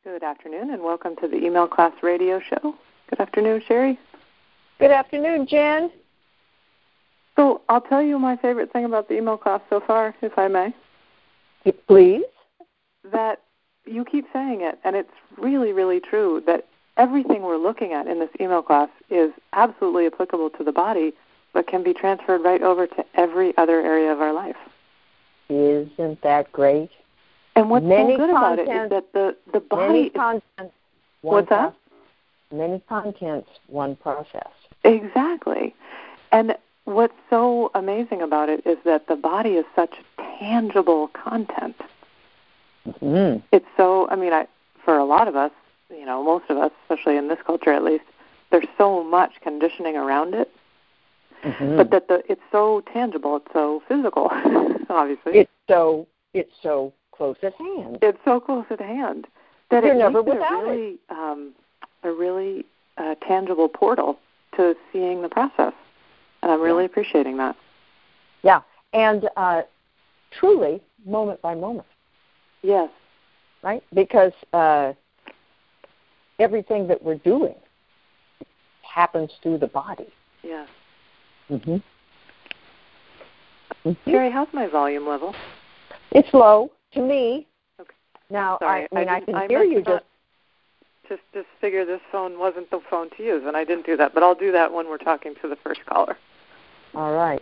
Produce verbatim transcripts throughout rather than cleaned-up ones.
Good afternoon, and welcome to the Email Class Radio Show. Good afternoon, Sherry. Good afternoon, Jen. So I'll tell you my favorite thing about the email class so far, if I may. Please. That you keep saying it, and it's really, really true, that everything we're looking at in this email class is absolutely applicable to the body, but can be transferred right over to every other area of our life. Isn't that great? And what's many so good content, about it is that the, the body... Many content, what's that? Process, many contents, one process. Exactly. And what's so amazing about it is that the body is such tangible content. Mm-hmm. It's so, I mean, I, for a lot of us, you know, most of us, especially in this culture at least, there's so much conditioning around it. Mm-hmm. But that the it's so tangible, it's so physical, obviously. It's so it's so close at hand. It's so close at hand that You're it never makes it without a really, it. Um, a really uh, tangible portal to seeing the process. And I'm really yeah. appreciating that. Yeah, and uh, truly, moment by moment. Yes. Right? Because uh, everything that we're doing happens through the body. Yes. Mm-hmm. Mm-hmm. Sherry, how's my volume level? It's low to me. Okay. Now, Sorry, I, I mean, I, I can I hear you just... Just just figure this phone wasn't the phone to use, and I didn't do that. But I'll do that when we're talking to the first caller. All right.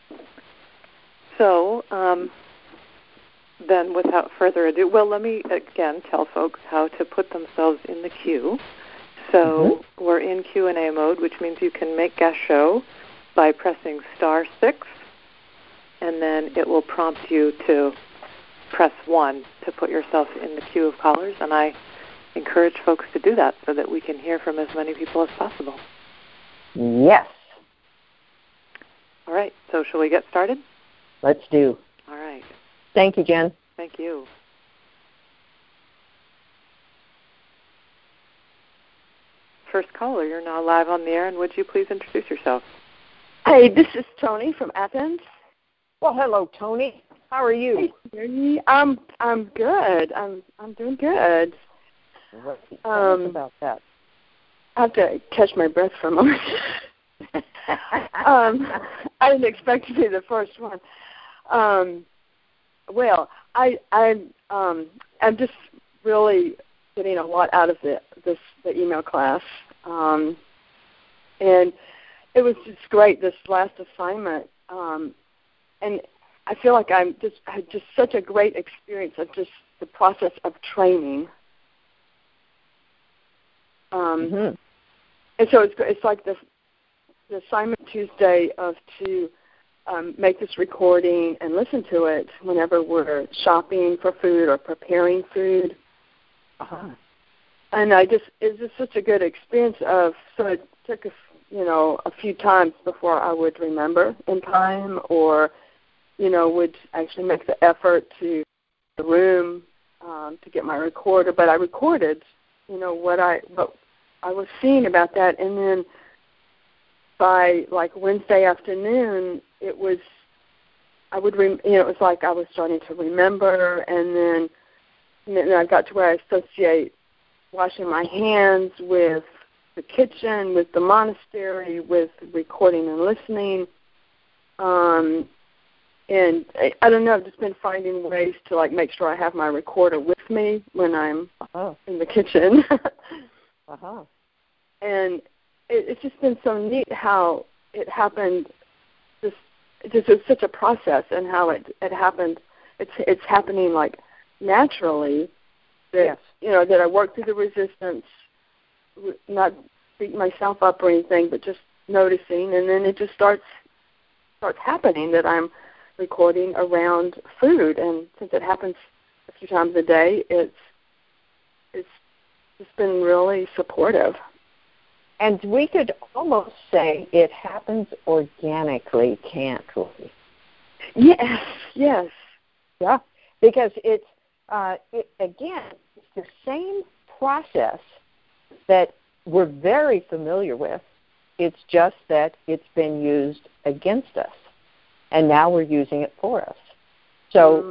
So um, then without further ado, well, let me again tell folks how to put themselves in the queue. So mm-hmm. we're in Q and A mode, which means you can make guest show by pressing star six, and then it will prompt you to press one to put yourself in the queue of callers, and I encourage folks to do that so that we can hear from as many people as possible. Yes. All right, so shall we get started? Let's do. All right. Thank you, Jen. Thank you. First caller, you're now live on the air, and would you please introduce yourself? Hey, this is Tony from Athens. Well, hello, Tony. How are you? Hey, I'm I'm good. I'm I'm doing good. What um, about that? I have to catch my breath for a moment. um, I didn't expect to be the first one. Um, well, I I um, I'm just really getting a lot out of the this the email class, um, and it was just great this last assignment, um, and I feel like I'm just had just such a great experience of just the process of training. Um, mm-hmm. And so it's it's like the the assignment Tuesday of to um, make this recording and listen to it whenever we're shopping for food or preparing food. Uh-huh. And I just it's just such a good experience of so it took a, you know a few times before I would remember in time or you know would actually make the effort to the room um, to get my recorder, but I recorded you know what I what I was seeing about that, and then by like Wednesday afternoon, it was I would rem- you know it was like I was starting to remember, and then and then I got to where I associate washing my hands with the kitchen, with the monastery, with recording and listening, um, and I, I don't know. I've just been finding ways to like make sure I have my recorder with me when I'm uh-huh. in the kitchen. uh-huh. And it, it's just been so neat how it happened. Just, just it's such a process, and how it it happened. It's it's happening like naturally. That yes. you know that I work through the resistance, not beating myself up or anything, but just noticing, and then it just starts starts happening that I'm recording around food, and since it happens a few times a day, it's it's it's been really supportive. And we could almost say it happens organically, can't we? Yes, yes. Yeah, because it's, uh, it, again, it's the same process that we're very familiar with. It's just that it's been used against us, and now we're using it for us. So,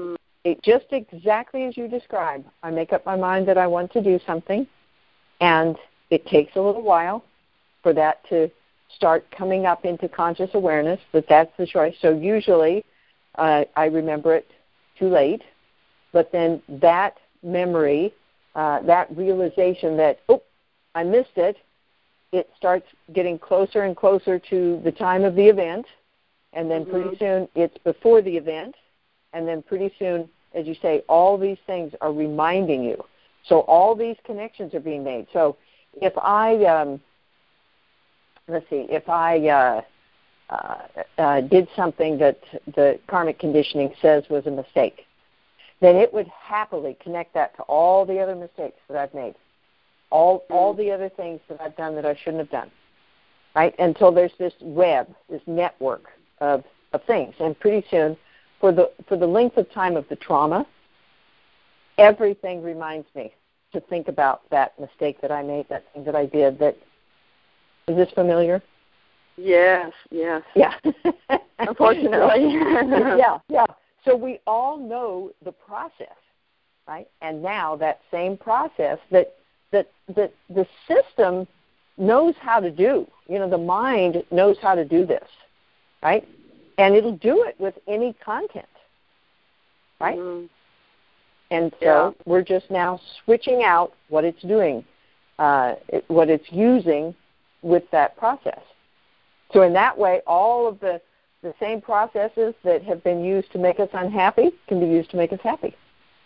it just exactly as you described. I make up my mind that I want to do something, and it takes a little while for that to start coming up into conscious awareness that that's the choice. So usually uh, I remember it too late, but then that memory, uh, that realization that, oh, I missed it, it starts getting closer and closer to the time of the event, and then mm-hmm. pretty soon it's before the event, and then pretty soon, as you say, all these things are reminding you. So all these connections are being made. So if I, um, let's see, if I uh, uh, uh, did something that the karmic conditioning says was a mistake, then it would happily connect that to all the other mistakes that I've made, all all the other things that I've done that I shouldn't have done, right? Until there's this web, this network of, of things. And pretty soon, for the for the length of time of the trauma, everything reminds me to think about that mistake that I made, that thing that I did. That is this familiar? Yes, yes. Yeah. Unfortunately. yeah, yeah. So we all know the process, right? And now that same process that that that the system knows how to do. You know, the mind knows how to do this, right? And it'll do it with any content, right? Mm-hmm. And so yeah. we're just now switching out what it's doing, uh, it, what it's using with that process. So in that way, all of the, the same processes that have been used to make us unhappy can be used to make us happy.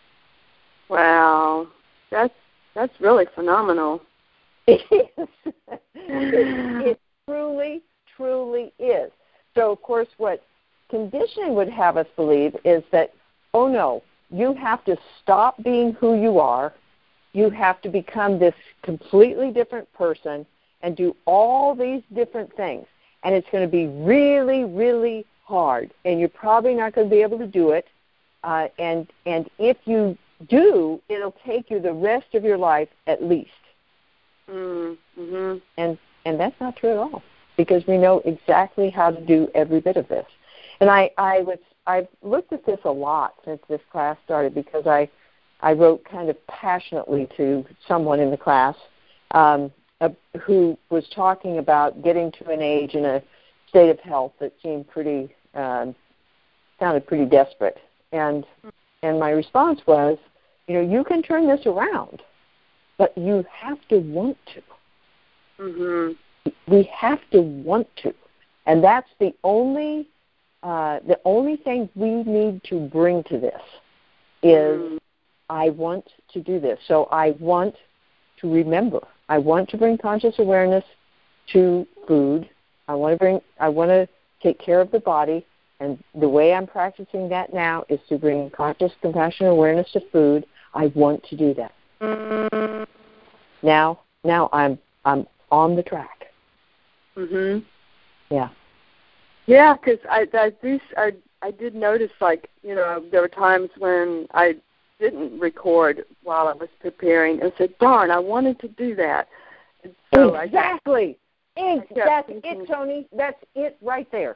Wow. That's that's really phenomenal. It is. it, it truly, truly is. So, of course, what conditioning would have us believe is that, oh, no, you have to stop being who you are. You have to become this completely different person and do all these different things. And it's going to be really, really hard. And you're probably not going to be able to do it. Uh, and and if you do, it'll take you the rest of your life at least. Mm-hmm. And and that's not true at all, because we know exactly how to do every bit of this. And I, I was I've looked at this a lot since this class started, because I I wrote kind of passionately to someone in the class um, uh, who was talking about getting to an age in a state of health that seemed pretty um, sounded pretty desperate. And and my response was, you know, you can turn this around, but you have to want to. Mm-hmm. We have to want to, and that's the only uh, the only thing we need to bring to this is mm. I want to do this. So I want to remember. I want to bring conscious awareness to food. I want to bring. I want to take care of the body, and the way I'm practicing that now is to bring conscious, compassionate awareness to food. I want to do that. Mm. Now, now I'm I'm on the track. Mhm. Yeah. Yeah, because I I do I I did notice, like, you know, there were times when I didn't record while I was preparing and said, darn, I wanted to do that. And so exactly. I kept, That's thinking, it, Tony. That's it right there.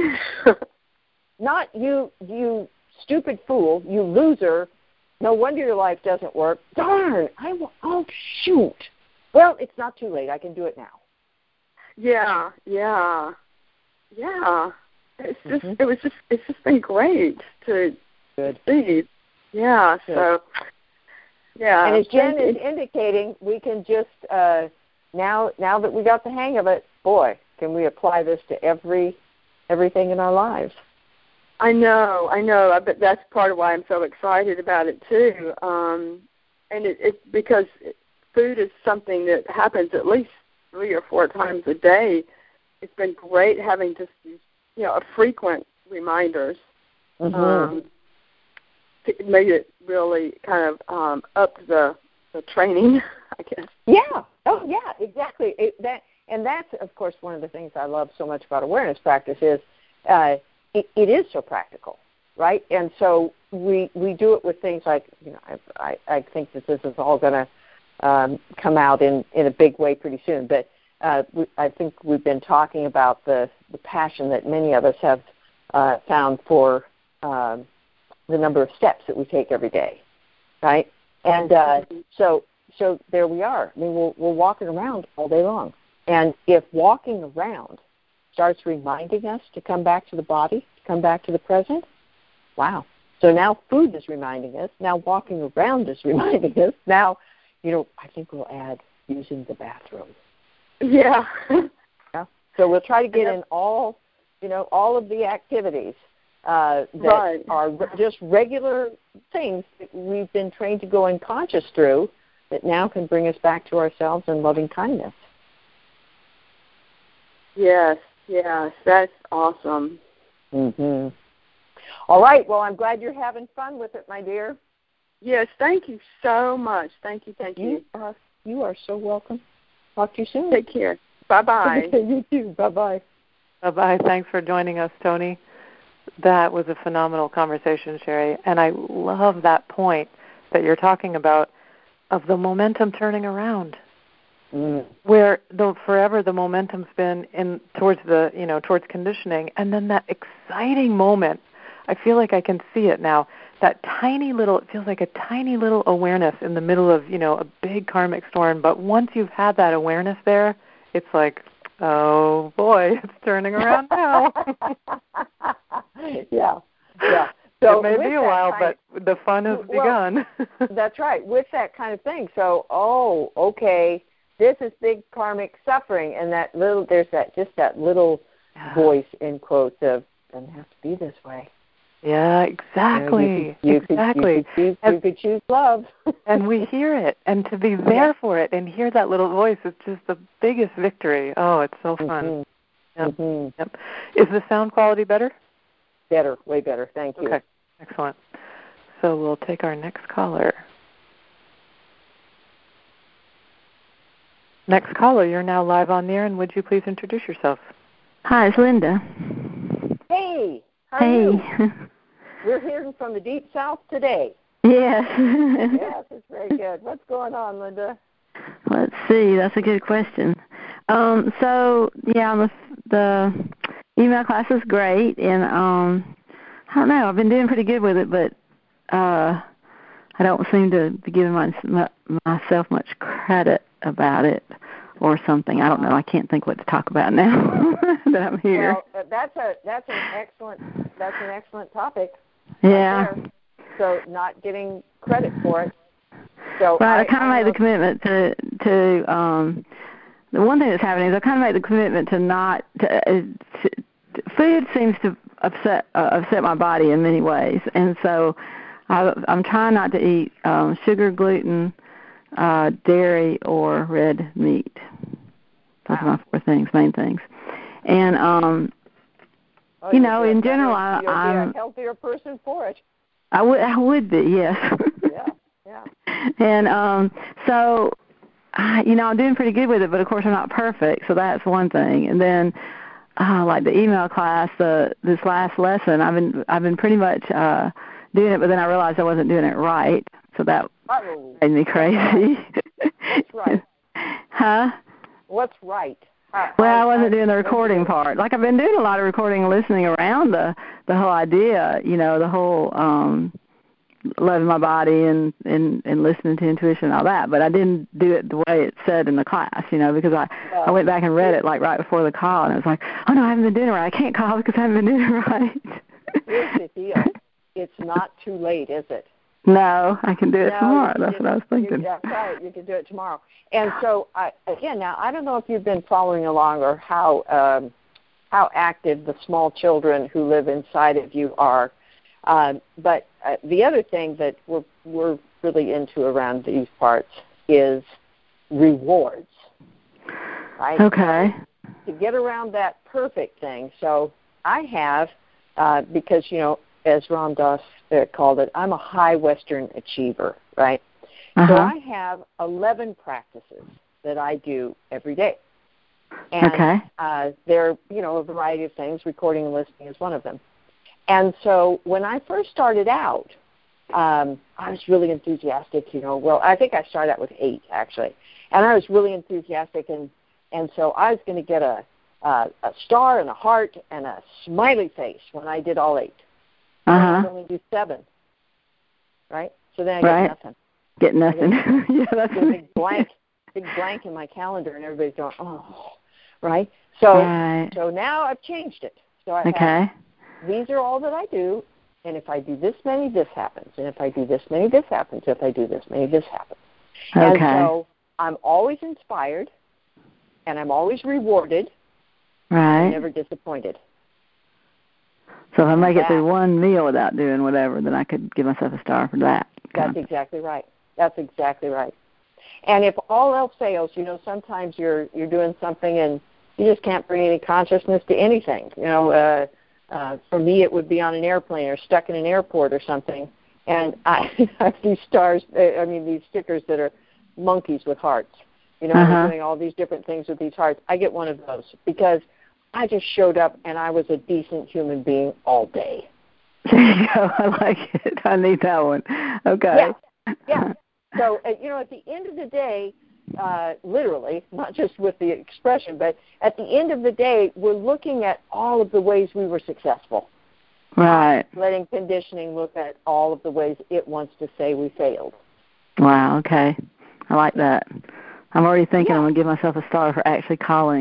Not you, you stupid fool, you loser. No wonder your life doesn't work. Darn, I will, oh, shoot. Well, it's not too late. I can do it now. Yeah, yeah, yeah. It's just, mm-hmm. it was just, it's just been great to Good. see. Yeah. Good. So, yeah. And as Jen is indicating, we can just uh, now, now that we got the hang of it, boy, can we apply this to every, everything in our lives. I know, I know. But that's part of why I'm so excited about it too. Um, and it, it's because food is something that happens at least three or four times a day. It's been great having just, you know, a frequent reminders. Mm-hmm. Um, it made it really kind of um, up the the training, I guess. Yeah. Oh, yeah. Exactly. It, that and that's, of course, one of the things I love so much about awareness practice is uh, it, it is so practical, right? And so we we do it with things like, you know, I I, I think that this is all going to Um, come out in, in a big way pretty soon. But uh, we, I think we've been talking about the, the passion that many of us have uh, found for um, the number of steps that we take every day, right? And uh, so so there we are. I mean, we're, we're walking around all day long. And if walking around starts reminding us to come back to the body, to come back to the present, wow. So now food is reminding us. Now walking around is reminding us. Now, you know, I think we'll add using the bathroom. Yeah. Yeah. So we'll try to get in all, you know, all of the activities uh, that right. are re- just regular things that we've been trained to go unconscious through that now can bring us back to ourselves in loving kindness. Yes, yes, that's awesome. Mm-hmm. All right. Well, I'm glad you're having fun with it, my dear. Yes, thank you so much. Thank you, thank you. You are, you are so welcome. Talk to you soon. Take care. Bye-bye. You too. Bye-bye. Bye-bye. Thanks for joining us, Tony. That was a phenomenal conversation, Sherry. And I love that point that you're talking about of the momentum turning around. Mm. Where the forever the momentum's been in towards the you know towards conditioning, and then that exciting moment, I feel like I can see it now. That tiny little, it feels like a tiny little awareness in the middle of you know a big karmic storm. But once you've had that awareness there, it's like, oh boy, it's turning around now. yeah, yeah. So it may be a while, but of, the fun has well, begun. That's right. With that kind of thing. So, oh, okay. This is big karmic suffering, and that little there's that just that little yeah. voice in quotes of doesn't have to be this way. Yeah, exactly. You know, you could, you exactly. Could, you, could choose, you could choose love, and we hear it, and to be there yeah. for it, and hear that little voice is just the biggest victory. Oh, it's so fun. Mm-hmm. Yep. Mm-hmm. Yep. Is the sound quality better? Better, way better. Thank you. Okay, excellent. So we'll take our next caller. Next caller, you're now live on the air, and would you please introduce yourself? Hi, it's Linda. Hey, how hey. are you? We're hearing from the Deep South today. Yes. Yes, it's very good. What's going on, Linda? Let's see. That's a good question. Um, so, yeah, the, the email class is great, and um, I don't know. I've been doing pretty good with it, but uh, I don't seem to be giving my, my, myself much credit about it or something. I don't know. I can't think what to talk about now that I'm here. Well, that's a that's an excellent that's an excellent topic. Yeah. Right, so not getting credit for it. So right. I, I kind of I made the commitment to to um, the one thing that's happening is I kind of made the commitment to not to, uh, to, to food seems to upset uh, upset my body in many ways, and so I, I'm trying not to eat um, sugar, gluten, uh, dairy, or red meat. Those wow. are my four things, main things. And, um, oh, you know, in better, general, I, you'll I'm... be a healthier person for it. I would, I would be, yes. yeah, yeah. And um, so, I, you know, I'm doing pretty good with it, but, of course, I'm not perfect, so that's one thing. And then, uh, like the email class, uh, this last lesson, I've been I've been pretty much uh, doing it, but then I realized I wasn't doing it right, so that Uh-oh. made me crazy. What's right? Huh? What's right? Uh, well, I wasn't doing the recording part. Like I've been doing a lot of recording and listening around the the whole idea, you know, the whole um, loving my body and, and, and listening to intuition and all that. But I didn't do it the way it said in the class, you know, because I, uh, I went back and read it like right before the call, and I was like, oh no, I haven't been doing it right. I can't call because I haven't been doing it right. Here's the deal: it's not too late, is it? No, I can do it no, tomorrow. You, That's you, what I was thinking. You, that's right. You can do it tomorrow. And so, I, again, now I don't know if you've been following along or how um, how active the small children who live inside of you are. Um, but uh, the other thing that we're we're really into around these parts is rewards. Right? Okay. To get around that perfect thing. So I have, uh, because, you know, as Ram Dass uh, called it, I'm a high Western achiever, right? Uh-huh. So I have eleven practices that I do every day. And okay. uh, they're, you know, a variety of things. Recording and listening is one of them. And so when I first started out, um, I was really enthusiastic, you know. Well, I think I started out with eight, actually. And I was really enthusiastic, and, and so I was going to get a, a, a star and a heart and a smiley face when I did all eight. Uh-huh. I only do seven. right? So then I right. get nothing. Get nothing. Get, yeah, that's get a big blank, big blank in my calendar, and everybody's going, oh, right? So, right. so now I've changed it. So I okay. have, these are all that I do, and if I do this many, this happens. And if I do this many, this happens. If I do this many, this happens. Okay. And so I'm always inspired, and I'm always rewarded. Right. I'm never disappointed. So if I and make that, it through one meal without doing whatever, then I could give myself a star for that. That's exactly right. That's exactly right. And if all else fails, you know, sometimes you're you're doing something and you just can't bring any consciousness to anything. You know, uh, uh, for me, it would be on an airplane or stuck in an airport or something. And I have these stars, I mean, these stickers that are monkeys with hearts. You know, uh-huh. they're doing all these different things with these hearts. I get one of those because I just showed up and I was a decent human being all day. There you go. I like it. I need that one. Okay. Yeah. Yeah. So, uh, you know, at the end of the day, uh, literally, not just with the expression, but at the end of the day, we're looking at all of the ways we were successful. Right. Letting conditioning look at all of the ways it wants to say we failed. Wow. Okay. I like that. I'm already thinking yeah. I'm going to give myself a star for actually calling.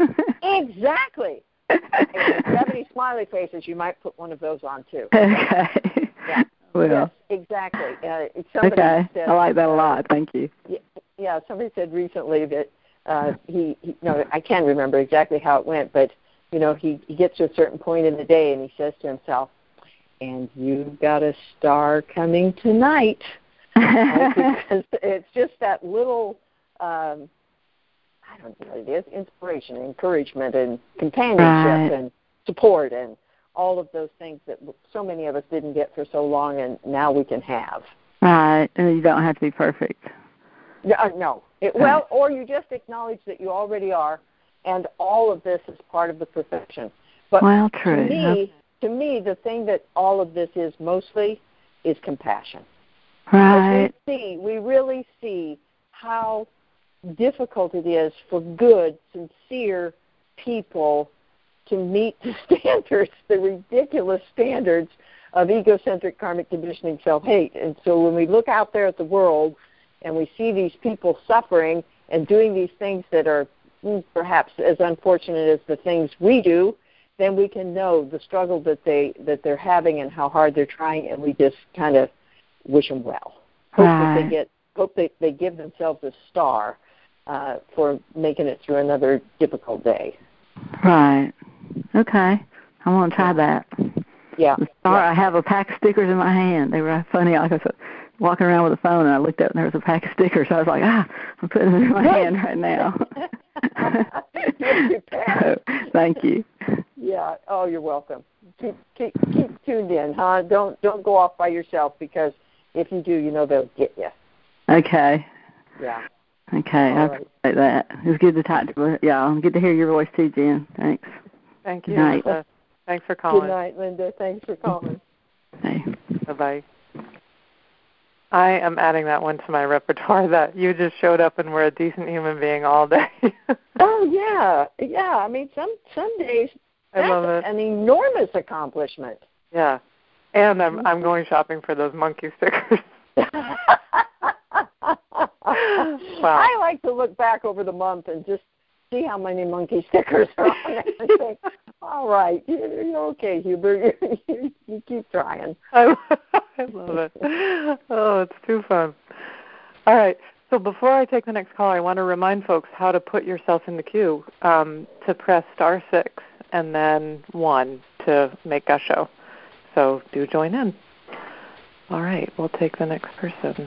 Exactly. If you have any smiley faces, you might put one of those on, too. Okay. Yeah. Well. Yes, exactly. Uh, somebody okay. said, I like that a uh, lot. Thank you. Yeah, yeah, somebody said recently that uh, he, he, no, I can't remember exactly how it went, but, you know, he, he gets to a certain point in the day and he says to himself, and you've got a star coming tonight. Right? Because it's just that little, um, I don't know what it is, inspiration, encouragement, and companionship, right. and support, and all of those things that so many of us didn't get for so long, and now we can have. Right, and you don't have to be perfect. Yeah, uh, no. It, well, or you just acknowledge that you already are, and all of this is part of the perfection. But well, true. to me, to me, the thing that all of this is mostly is compassion. Right. Because we see, we really see how difficult it is for good, sincere people to meet the standards, the ridiculous standards of egocentric karmic conditioning self-hate. And so when we look out there at the world and we see these people suffering and doing these things that are perhaps as unfortunate as the things we do, then we can know the struggle that, they, that they're having and how hard they're trying, and we just kind of wish them well. Hope right. that they get, hope they, they give themselves a star uh, for making it through another difficult day. Right. Okay. I want to try yeah. that. Yeah. The star, yeah. I have a pack of stickers in my hand. They were funny. I was walking around with a phone, and I looked up, and there was a pack of stickers. So I was like, ah, I'm putting them in my Good. hand right now. so, thank you. Yeah. Oh, you're welcome. Keep, keep keep tuned in, huh? Don't don't go off by yourself, because if you do, you know they'll get you. Okay. Yeah. Okay. All I right. appreciate that. It was good to talk to you. Yeah, good to hear your voice too, Jen. Thanks. Thank you. Good night. Uh, thanks for calling. Good night, Linda. Thanks for calling. Hey. Bye-bye. I am adding that one to my repertoire, that you just showed up and were a decent human being all day. Oh, yeah. Yeah. I mean, some, some days that's I love it. an enormous accomplishment. Yeah. And I'm I'm going shopping for those monkey stickers. Wow. I like to look back over the month and just see how many monkey stickers are on there and think, all right, you're, you're okay, Hubert. You, you keep trying. I, I love it. Oh, it's too fun. All right. So before I take the next call, I want to remind folks how to put yourself in the queue, um, to press star six and then one to make a show. So do join in. All right. We'll take the next person.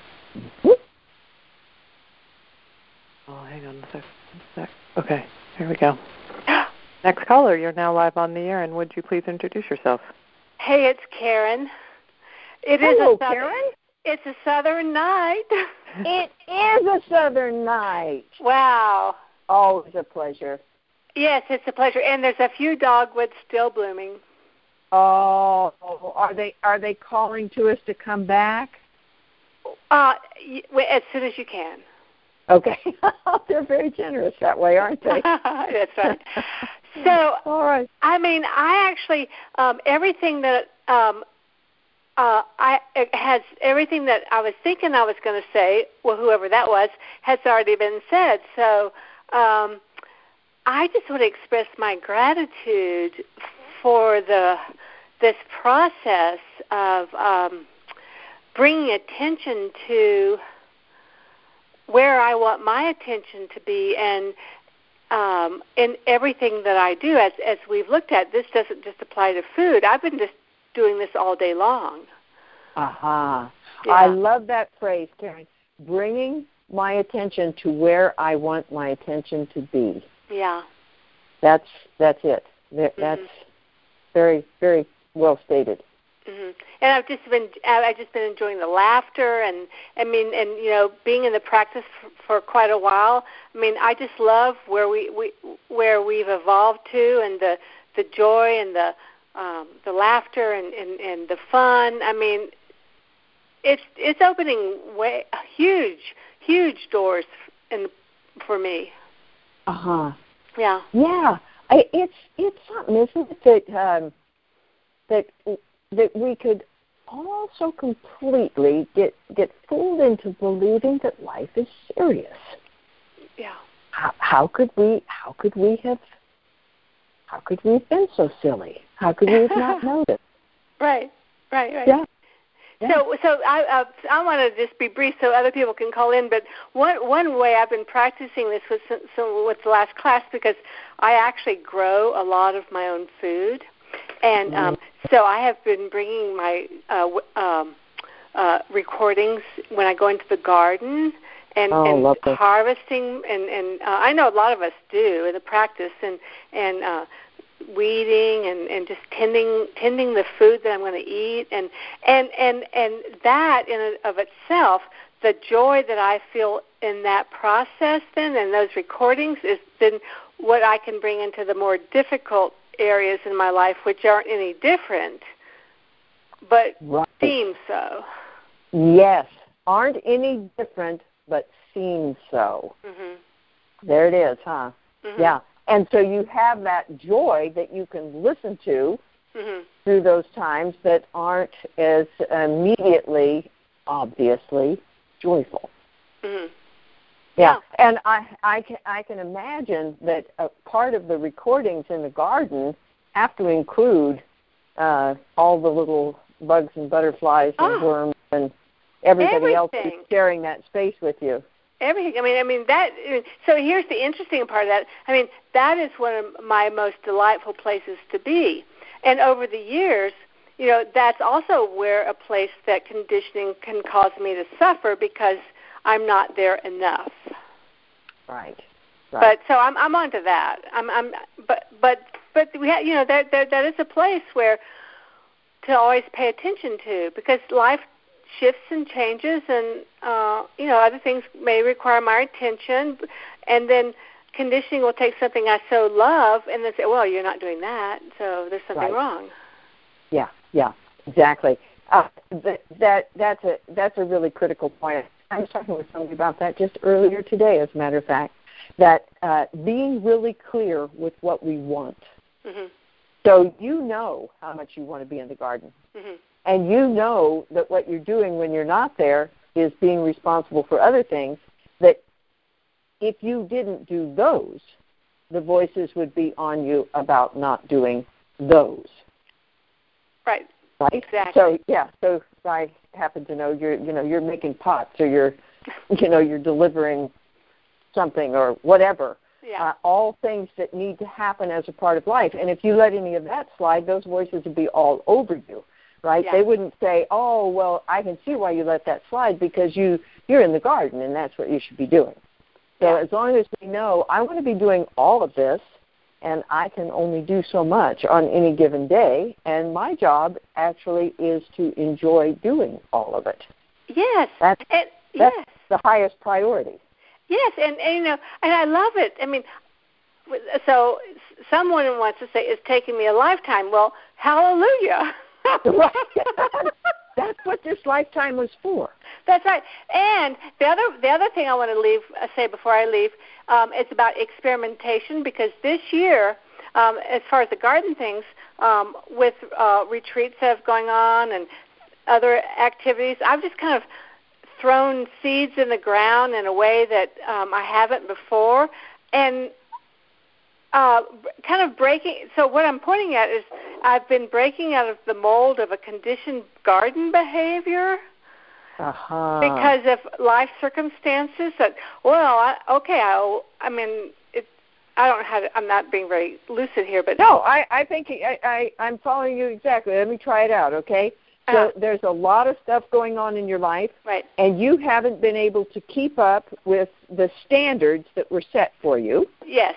Oh, hang on a sec. a sec. Okay. Here we go. Next caller, you're now live on the air, and would you please introduce yourself? Hey, it's Karen. It Hello, is a southern, Karen. It's a southern night. It is a southern night. Wow. Always a pleasure. Yes, it's a pleasure. And there's a few dogwoods still blooming. Oh, are they are they calling to us to come back? Uh, as soon as you can. Okay. They're very generous that way, aren't they? That's right. So, all right. I mean, I actually, um, everything that um, uh, I it has everything that I was thinking I was going to say. Well, whoever that was has already been said. So um, I just want to express my gratitude for the this process of um, bringing attention to where I want my attention to be, and um, in everything that I do. As as we've looked at, this doesn't just apply to food. I've been just doing this all day long. Aha. Uh-huh. Yeah. I love that phrase, Karen. Bringing my attention to where I want my attention to be. Yeah. That's that's it. That's mm-hmm. very, very well stated. Mm-hmm. And I've just been I've just been enjoying the laughter, and I mean, and you know, being in the practice for, for quite a while. I mean, I just love where we, we where we've evolved to, and the the joy and the um, the laughter and, and, and the fun. I mean, it's it's opening way huge huge doors in for me. Uh huh. Yeah. Yeah. I, it's it's something, isn't it, that um, that that we could all so completely get get fooled into believing that life is serious. Yeah. How, how could we? How could we have? How could we have been so silly? How could we have not noticed? Right. Right. Right. Yeah. Yeah. So, so I uh, I want to just be brief so other people can call in. But one one way I've been practicing this with so with the last class, because I actually grow a lot of my own food, and um, so I have been bringing my uh, um, uh, recordings when I go into the garden and, oh, and harvesting, and and uh, I know a lot of us do in the practice, and and. Uh, weeding and, and just tending tending the food that I'm going to eat, and and and and that in and of itself, the joy that I feel in that process then and those recordings is then what I can bring into the more difficult areas in my life, which aren't any different, but right. seem so. Yes, aren't any different, but seem so. Mm-hmm. There it is, huh? Mm-hmm. Yeah. And so you have that joy that you can listen to mm-hmm. through those times that aren't as immediately, obviously, joyful. Mm-hmm. Yeah. yeah. And I, I, can, I can imagine that a part of the recordings in the garden have to include uh, all the little bugs and butterflies and oh, worms and everybody everything. else who's sharing that space with you. Everything. I mean, I mean that. So here's the interesting part of that. I mean, that is one of my most delightful places to be. And over the years, you know, that's also where a place that conditioning can cause me to suffer because I'm not there enough. Right. Right. But so I'm I'm onto that. I'm I'm. But but but we have, you know, that that that is a place where to always pay attention to, because life shifts and changes, and uh, you know, other things may require my attention, and then conditioning will take something I so love and then say, well, you're not doing that, so there's something right. wrong. Yeah, yeah, exactly. Uh, that, that that's a that's a really critical point. I was talking with somebody about that just earlier today, as a matter of fact, that uh, being really clear with what we want. Mm-hmm. So you know how much you want to be in the garden. Mm-hmm. And you know that what you're doing when you're not there is being responsible for other things, that if you didn't do those, the voices would be on you about not doing those. Right. Right? Exactly. So, yeah, so I happen to know you're, you know, you're making pots, or you're, you know, you're delivering something or whatever. Yeah. Uh, all things that need to happen as a part of life. And if you let any of that slide, those voices would be all over you. Right? Yeah. They wouldn't say, oh, well, I can see why you let that slide, because you, you're in the garden and that's what you should be doing. So yeah. as long as we know, I want to be doing all of this, and I can only do so much on any given day, and my job actually is to enjoy doing all of it. Yes. That's, and, that's yes. the highest priority. Yes, and, and, you know, and I love it. I mean, so someone wants to say, it's taking me a lifetime. Well, hallelujah. Right. That's what this lifetime was for. That's right. And the other the other thing I want to leave uh, say before I leave, um, it's about experimentation, because this year, um, as far as the garden things, um, with uh, retreats that have going on, and other activities. I've just kind of thrown seeds in the ground in a way that um, I haven't before, and uh, kind of breaking. So what I'm pointing at is I've been breaking out of the mold of a conditioned garden behavior. Uh-huh. Because of life circumstances. That well, I, okay, I, I mean, it, I don't know how to, I'm not being very lucid here, but no, I, I think I, I, I'm following you exactly. Let me try it out, okay? So uh, there's a lot of stuff going on in your life, right? And you haven't been able to keep up with the standards that were set for you. Yes.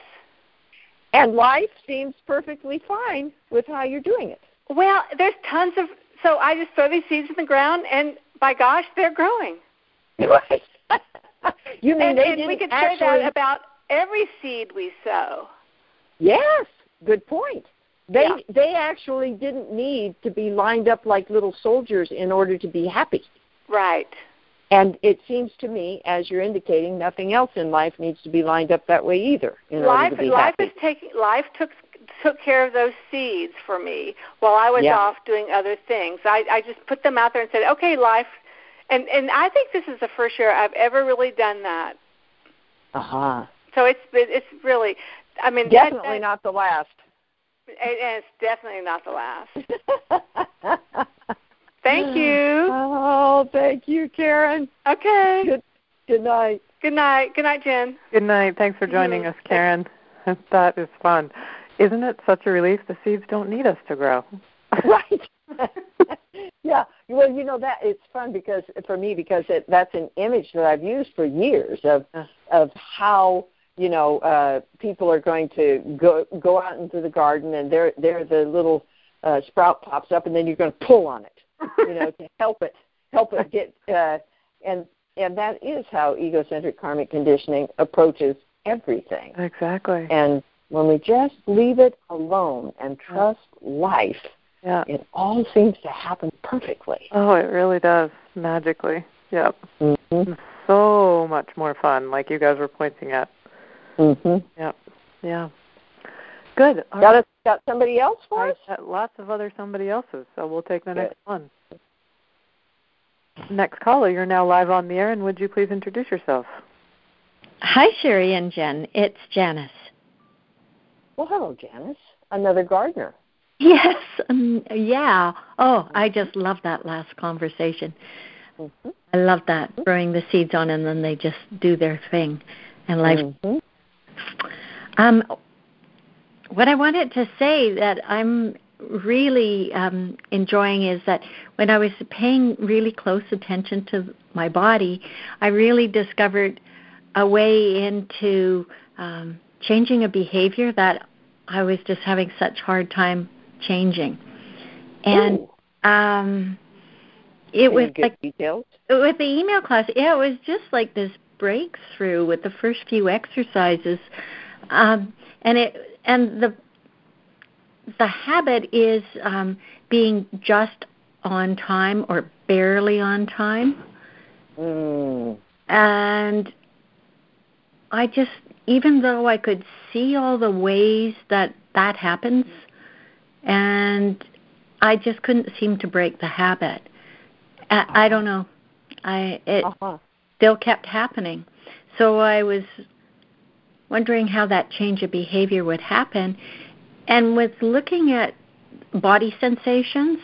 And life seems perfectly fine with how you're doing it. Well, there's tons of. So I just throw these seeds in the ground, and by gosh, they're growing. Right. You mean and, they and didn't we could actually... say that about every seed we sow. Yes, good point. They yeah. they actually didn't need to be lined up like little soldiers in order to be happy. Right. And it seems to me, as you're indicating, nothing else in life needs to be lined up that way either in life, order to be life happy. Is taking, life took took care of those seeds for me while I was yeah. off doing other things. I, I just put them out there and said, okay, life. And, and I think this is the first year I've ever really done that. Uh-huh. So it's it's really, I mean. Definitely that, that, not the last. And it's definitely not the last. Thank you. Oh, thank you, Karen. Okay. Good, good night. Good night. Good night, Jen. Good night. Thanks for joining mm-hmm. us, Karen. That is fun. Isn't it such a relief? The seeds don't need us to grow. Right. Yeah. Well, you know, that it's fun because for me because it, that's an image that I've used for years of of how, you know, uh, people are going to go go out into the garden and there there the little uh, sprout pops up and then you're going to pull on it, you know, to help it help it get uh, and and that is how egocentric karmic conditioning approaches everything. Exactly. And when we just leave it alone and trust yeah. life, yeah. it all seems to happen perfectly. Oh, it really does, magically. Yep. Mm-hmm. So much more fun, like you guys were pointing at. Mm-hmm. Yep. Yeah. Good. All got, right. a, got somebody else for I us? got lots of other somebody else's, so we'll take the Good. next one. Next caller, you're now live on the air, and would you please introduce yourself? Hi, Sherry and Jen. It's Janice. Well, hello, Janice. Another gardener. Yes. Um, yeah. Oh, I just love that last conversation. Mm-hmm. I love that, mm-hmm. throwing the seeds on and then they just do their thing. And life. Mm-hmm. Um, what I wanted to say that I'm really um, enjoying is that when I was paying really close attention to my body, I really discovered a way into um, changing a behavior that I was just having such hard time changing. And um, it Any was good like details? With the email class, yeah, it was just like this breakthrough with the first few exercises, um, and it and the the habit is um, being just on time or barely on time, mm. and I just, even though I could see all the ways that that happens, and I just couldn't seem to break the habit. I, I don't know. I it uh-huh. still kept happening. So I was wondering how that change of behavior would happen. And with looking at body sensations,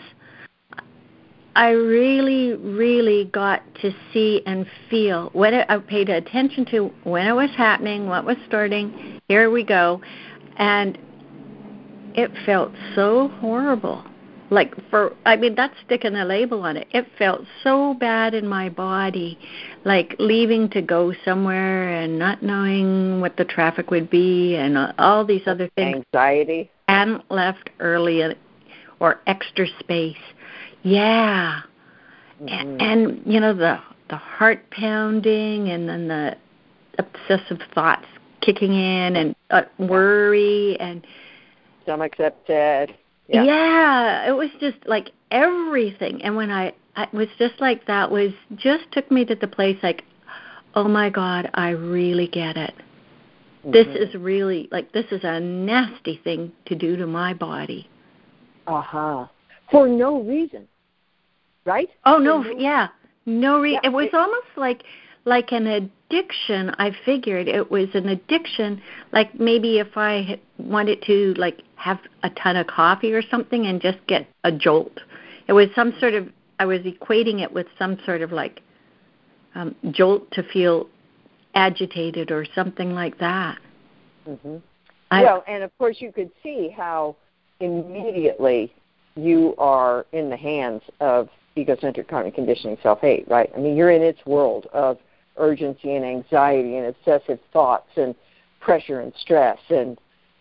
I really, really got to see and feel when it, I paid attention to when it was happening, what was starting. Here we go. And it felt so horrible. Like for, I mean, that's sticking a label on it. It felt so bad in my body, like leaving to go somewhere and not knowing what the traffic would be and all these other things. Anxiety. And left early or extra space. Yeah. Mm-hmm. And, and, you know, the the heart pounding and then the obsessive thoughts kicking in and uh, worry and stomach's upset. Yeah. yeah, it was just like everything. And when I, I was just like that was just took me to the place like, oh my God, I really get it. Mm-hmm. This is really, like, this is a nasty thing to do to my body. Uh-huh. For no reason. right? Oh no, yeah, no. Re- Yeah, it was it- almost like like an addiction. I figured it was an addiction. Like maybe if I had wanted to like have a ton of coffee or something and just get a jolt, it was some sort of. I was equating it with some sort of like um, jolt to feel agitated or something like that. Mm-hmm. I, well, and of course you could see how immediately you are in the hands of egocentric karmic conditioning self-hate, right? I mean, you're in its world of urgency and anxiety and obsessive thoughts and pressure and stress, and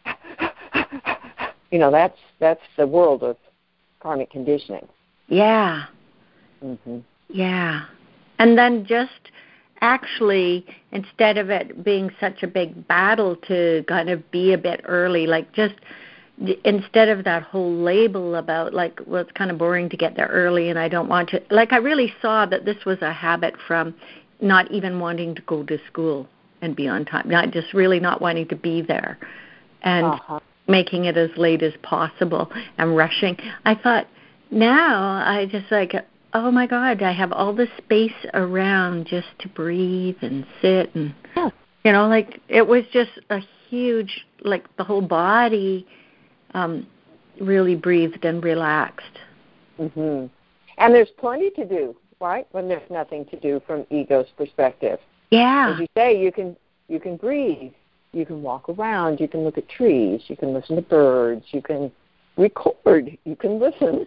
you know that's that's the world of karmic conditioning. Yeah. Mm-hmm. Yeah. And then just actually, instead of it being such a big battle to kind of be a bit early, like just instead of that whole label about like, well, it's kind of boring to get there early and I don't want to, like I really saw that this was a habit from not even wanting to go to school and be on time, not just really not wanting to be there and uh-huh. making it as late as possible and rushing. I thought, now I just like, oh my God, I have all this space around just to breathe and sit and, yeah. you know, like it was just a huge, like the whole body um, really breathed and relaxed. Mm-hmm. And there's plenty to do, right, when there's nothing to do from ego's perspective. Yeah. As you say, you can you can breathe, you can walk around, you can look at trees, you can listen to birds, you can record, you can listen.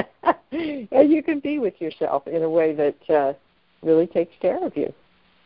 And you can be with yourself in a way that uh, really takes care of you.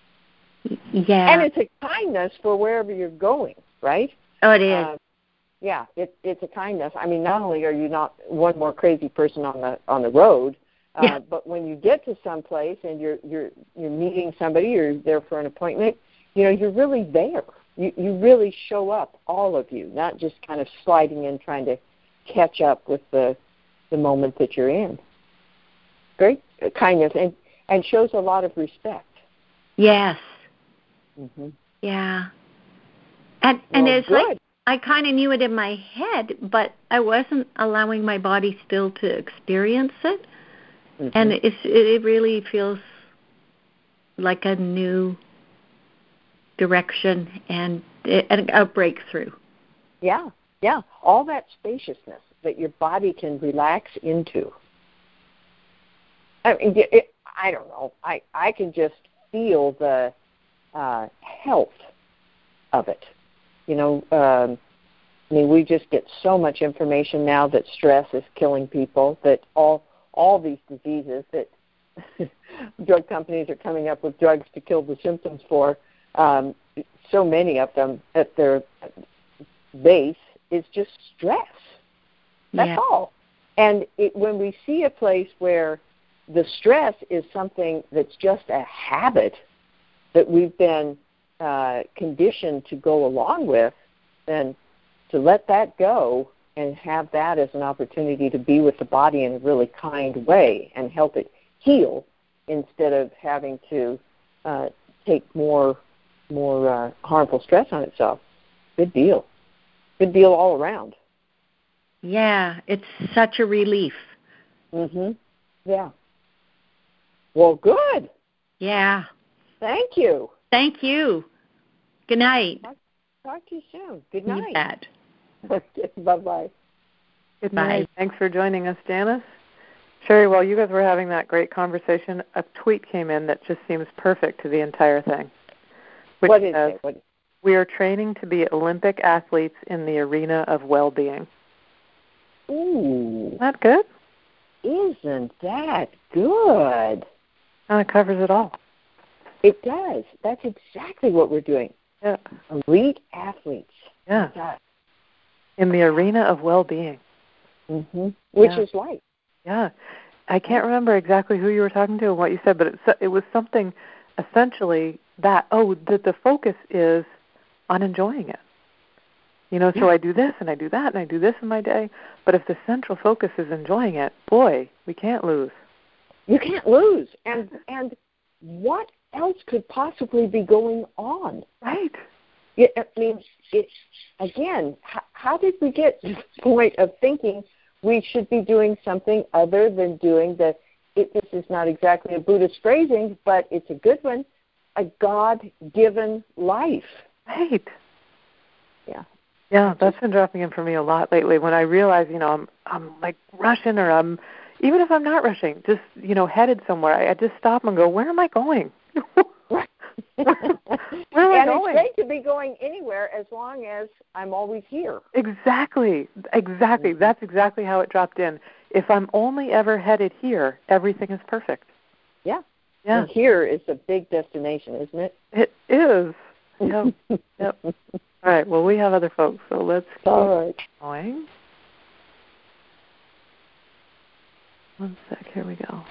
Yeah. And it's a kindness for wherever you're going, right? Oh, it is. Uh, yeah, it, it's a kindness. I mean, not only are you not one more crazy person on the on the road, uh, yeah. but when you get to some place and you're you're you're meeting somebody, you're there for an appointment, you know, you're really there. You you really show up, all of you, not just kind of sliding in trying to catch up with the the moment that you're in. Great kindness, and, and shows a lot of respect. Yes. Mm-hmm. Yeah. And well, and it's good. like I kind of knew it in my head, but I wasn't allowing my body still to experience it. Mm-hmm. And it's, it really feels like a new direction and, and a breakthrough. Yeah, yeah. All that spaciousness that your body can relax into. I mean, it, I don't know. I, I can just feel the uh, health of it. You know, um, I mean, we just get so much information now that stress is killing people, that all all these diseases that drug companies are coming up with drugs to kill the symptoms for, um, so many of them at their base is just stress. That's yeah. all. And it, when we see a place where the stress is something that's just a habit that we've been uh, conditioned to go along with, then to let that go and have that as an opportunity to be with the body in a really kind way and help it heal instead of having to uh, take more more uh, harmful stress on itself. Good deal. Good deal all around. Yeah, it's such a relief. Mhm. Yeah. Well, good. Yeah. Thank you. Thank you. Good night. Talk, talk to you soon. Good night. You bet. Okay, bye-bye. Good Bye. night. Thanks for joining us, Janice. Sherry, while you guys were having that great conversation, a tweet came in that just seems perfect to the entire thing. Which What is says, it? What? We are training to be Olympic athletes in the arena of well-being. Ooh. Isn't that good? Isn't that good? Kind of covers it all. It does. That's exactly what we're doing. Yeah. Elite athletes. Yeah. In the arena of well-being. Mm-hmm. Which yeah. is life. Yeah. I can't remember exactly who you were talking to and what you said, but it, it was something essentially that, oh, that the focus is on enjoying it. You know, so yeah. I do this and I do that and I do this in my day, but if the central focus is enjoying it, boy, we can't lose. You can't lose. And and what else could possibly be going on? Right. It, I mean, it, again, how, how did we get to the point of thinking we should be doing something other than doing the it, this is not exactly a Buddhist phrasing, but it's a good one, a God-given life. Right. Yeah. Yeah, that's been dropping in for me a lot lately when I realize, you know, I'm I'm like rushing or I'm, even if I'm not rushing, just, you know, headed somewhere, I, I just stop and go, where am I going? Right. Where am I and going? it's great to be going anywhere as long as I'm always here. Exactly. Exactly. Mm-hmm. That's exactly how it dropped in. If I'm only ever headed here, everything is perfect. Yeah. Yeah. And here is a big destination, isn't it? It is. Yep. Yep. All right. Well, we have other folks, so let's keep All right. going. One sec. Here we go.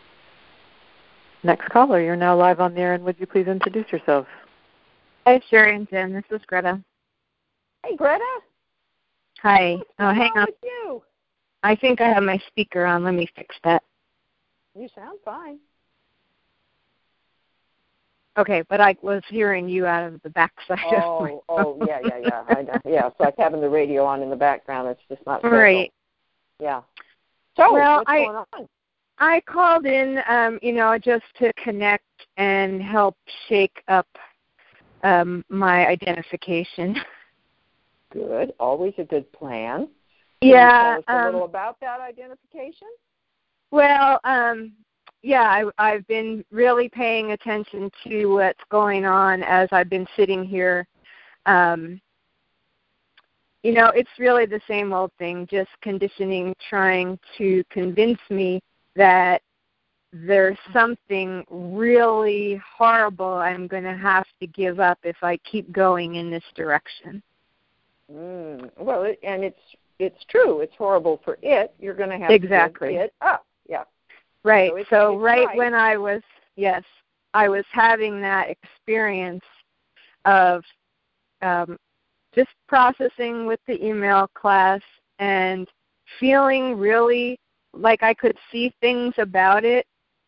Next caller, you're now live on the air, and would you please introduce yourself? Hi, Sherry and Jen. This is Greta. Hey, Greta. Hi. What's oh, hang on. with you? I think I have my speaker on. Let me fix that. You sound fine. Okay, but I was hearing you out of the backside oh, of my Oh, yeah, yeah, yeah. I know. Yeah, it's like having the radio on in the background. It's just not special. Right. Yeah. So, well, what's I, going on? I called in, um, you know, just to connect and help shake up um, my identification. Good. Always a good plan. Can yeah. you tell us a um, little about that identification? Well, um, yeah, I, I've been really paying attention to what's going on as I've been sitting here. Um, you know, it's really the same old thing, just conditioning trying to convince me that there's something really horrible I'm going to have to give up if I keep going in this direction. Mm, well, it, and it's it's true. It's horrible for it. You're going to have exactly. to give it up. Yeah. Right. So, it's, so it's right, right when I was, yes, I was having that experience of um, just processing with the email class and feeling really like I could see things about it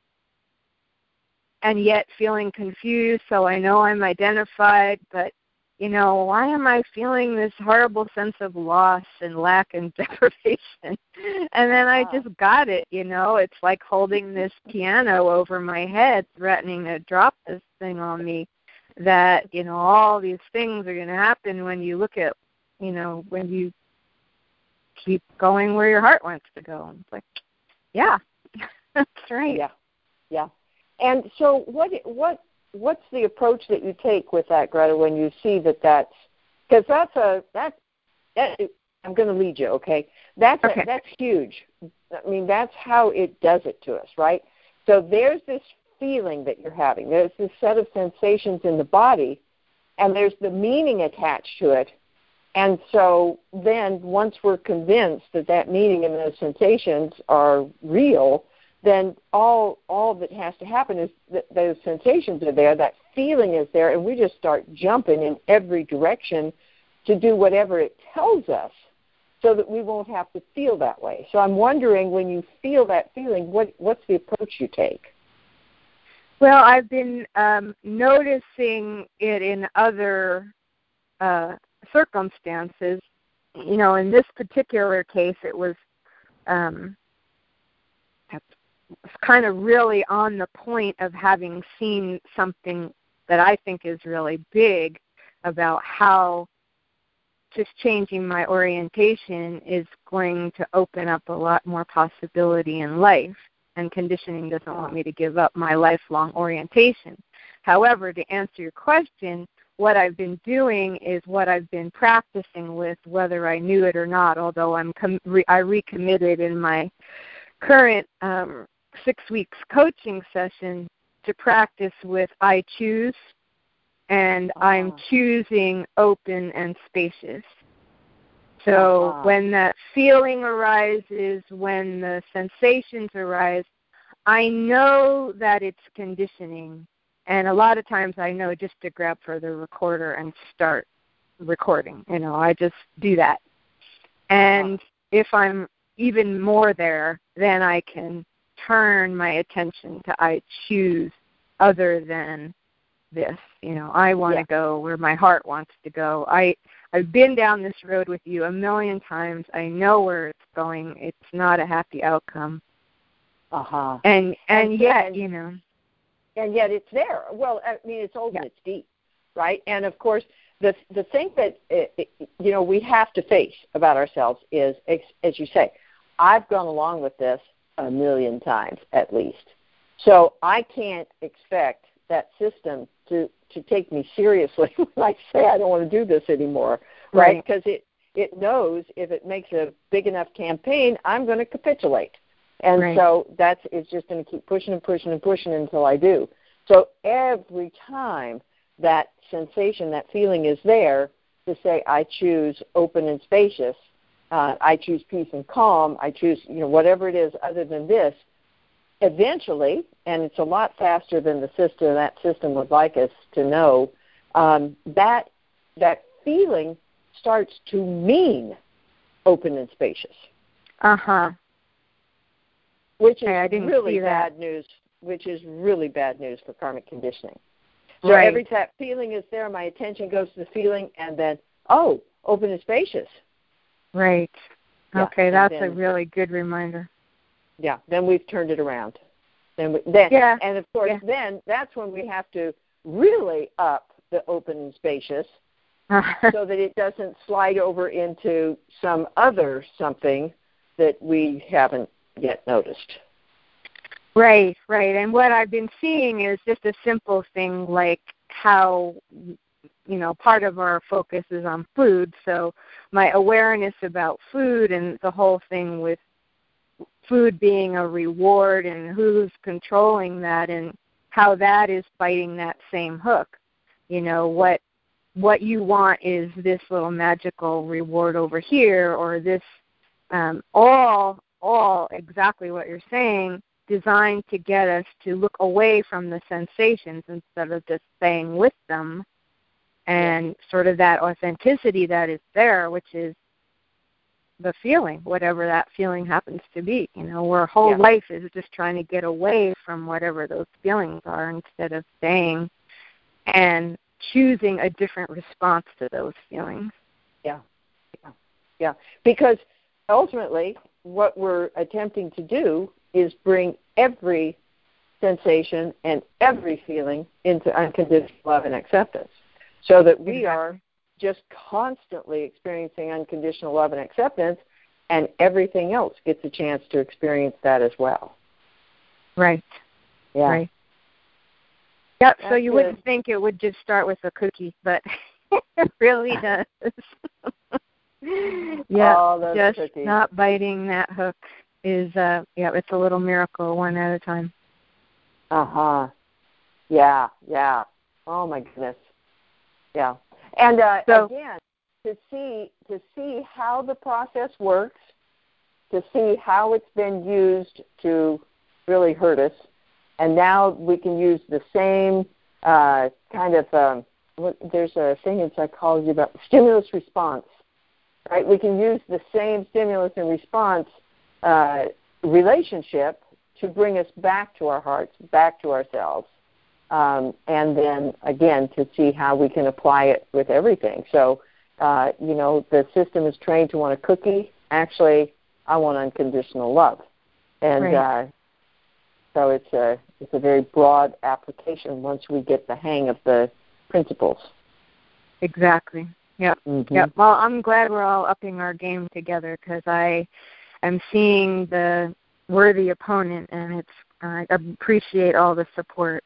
and yet feeling confused. So I know I'm identified, but, you know, why am I feeling this horrible sense of loss and lack and deprivation? And then I just got it, you know. It's like holding this piano over my head, threatening to drop this thing on me, that, you know, all these things are going to happen when you look at, you know, when you keep going where your heart wants to go. And it's like, yeah, that's right. Yeah, yeah. And so what what what's the approach that you take with that, Greta, when you see that that's, because that's a, that, that, I'm going to lead you, okay? That's okay. A, that's huge. I mean, that's how it does it to us, right? So there's this feeling that you're having. There's this set of sensations in the body, and there's the meaning attached to it. And so then once we're convinced that that meaning and those sensations are real, then all all that has to happen is that those sensations are there, that feeling is there, and we just start jumping in every direction to do whatever it tells us so that we won't have to feel that way. So I'm wondering, when you feel that feeling, what what's the approach you take? Well, I've been um, noticing it in other uh, circumstances. You know, in this particular case, it was um, kind of really on the point of having seen something that I think is really big about how just changing my orientation is going to open up a lot more possibility in life. And conditioning doesn't want me to give up my lifelong orientation. However, to answer your question, what I've been doing is what I've been practicing with, whether I knew it or not, although I'm com- re- I recommitted in my current um, six weeks coaching session to practice with I choose, and uh-huh. I'm choosing open and spacious. So uh-huh. when that feeling arises, when the sensations arise, I know that it's conditioning. And a lot of times I know just to grab for the recorder and start recording. You know, I just do that. And uh-huh. if I'm even more there, then I can turn my attention to I choose other than this. You know, I want to yeah. go where my heart wants to go. I, I've been down this road with you a million times. I know where it's going. It's not a happy outcome. Uh-huh. And and, and yet, and, you know. And yet it's there. Well, I mean, it's old yeah. and it's deep, right? And, of course, the the thing that, you know, we have to face about ourselves is, as you say, I've gone along with this a million times at least. So I can't expect that system to, to take me seriously when I say I don't want to do this anymore, right? Because right? it, it knows if it makes a big enough campaign, I'm going to capitulate. And right. so that's it's just going to keep pushing and pushing and pushing until I do. So every time that sensation, that feeling is there, to say I choose open and spacious, uh, I choose peace and calm, I choose, you know, whatever it is other than this, eventually, and it's a lot faster than the system that system would like us to know, um, that that feeling starts to mean open and spacious. Uh-huh. Which is hey, really bad news, which is really bad news for karmic conditioning. So right. every time that feeling is there, my attention goes to the feeling, and then, oh, open and spacious. Right. Yeah. Okay, that's then, a really good reminder. Yeah, then we've turned it around. Then, we, then yeah. And, of course, yeah. then that's when we have to really up the open and spacious so that it doesn't slide over into some other something that we haven't yet noticed. Right, right. And what I've been seeing is just a simple thing like how, you know, part of our focus is on food. So my awareness about food and the whole thing with food being a reward and who's controlling that and how that is biting that same hook. You know, what what you want is this little magical reward over here, or this um, all all exactly what you're saying, designed to get us to look away from the sensations instead of just staying with them, and yeah. sort of that authenticity that is there, which is the feeling, whatever that feeling happens to be. You know, our whole yeah. life is just trying to get away from whatever those feelings are instead of staying and choosing a different response to those feelings. Yeah, yeah, yeah. Because ultimately, what we're attempting to do is bring every sensation and every feeling into unconditional love and acceptance, so that we are just constantly experiencing unconditional love and acceptance, and everything else gets a chance to experience that as well. Right. Yeah. Right. Yep, That's so you good. wouldn't think it would just start with a cookie, but it really does. Yeah, just cookies. Not biting that hook is, uh, yeah, it's a little miracle one at a time. Uh-huh. Yeah, yeah. Oh, my goodness. Yeah. And, uh, so, again, to see to see how the process works, to see how it's been used to really hurt us, and now we can use the same uh, kind of, um, what, there's a thing in psychology about stimulus response, right? We can use the same stimulus and response uh, relationship to bring us back to our hearts, back to ourselves, um, and then, again, to see how we can apply it with everything. So, uh, you know, the system is trained to want a cookie. Actually, I want unconditional love. And right. uh, so it's a, it's a very broad application once we get the hang of the principles. Exactly. Yep. Mm-hmm. Yep. Well, I'm glad we're all upping our game together, because I am seeing the worthy opponent, and it's I appreciate all the support.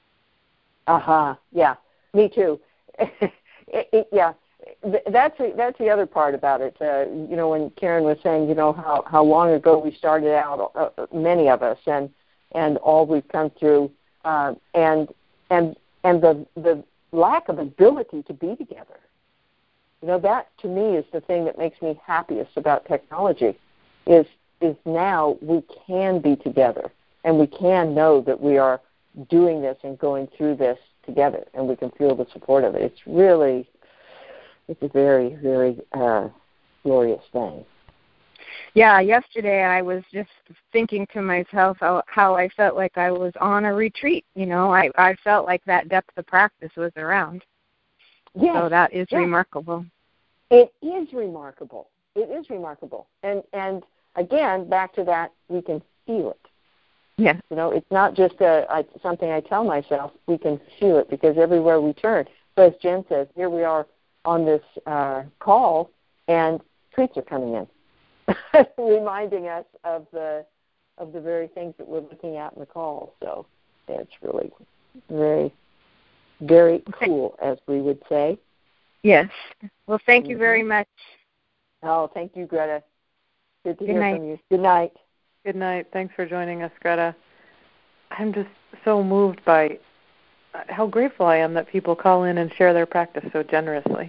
Uh-huh. Yeah. Me too. it, it, yeah. That's a, that's the other part about it. Uh, you know, when Karen was saying, you know, how, how long ago we started out, uh, many of us, and and all we've come through, uh, and and and the the lack of ability to be together. You know, that to me is the thing that makes me happiest about technology, is is now we can be together, and we can know that we are doing this and going through this together, and we can feel the support of it. It's really, it's a very, very uh, glorious thing. Yeah, yesterday I was just thinking to myself how, how I felt like I was on a retreat. You know, I, I felt like that depth of practice was around. Yes. So that is yes. remarkable. It is remarkable. It is remarkable. And and again, back to that, we can feel it. Yeah. You know, it's not just a, a, something I tell myself. We can feel it because everywhere we turn. So as Jen says, here we are on this uh, call, and treats are coming in, reminding us of the of the very things that we're looking at in the call. So it's really very, very cool, as we would say. Yes. Well, thank you Mm-hmm. very much. Oh, thank you, Greta. Good to Good hear night. from you. Good night. Good night. Thanks for joining us, Greta. I'm just so moved by how grateful I am that people call in and share their practice so generously.